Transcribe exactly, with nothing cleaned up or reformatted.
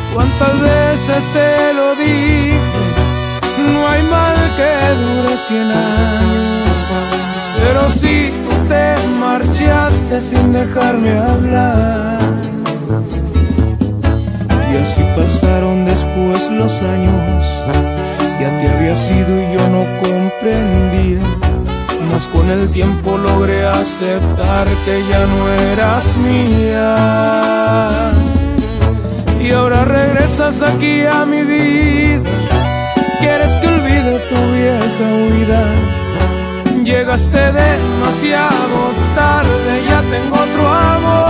Cuántas veces te lo dije, no hay mal que dure cien años. Pero si tú te marchaste sin dejarme hablar, y así pasaron después los años. Ya te había sido y yo no comprendía, mas con el tiempo logré aceptar que ya no eras mía. Y ahora regresas aquí a mi vida, quieres que olvide tu vieja huida. Llegaste demasiado tarde, ya tengo otro amor.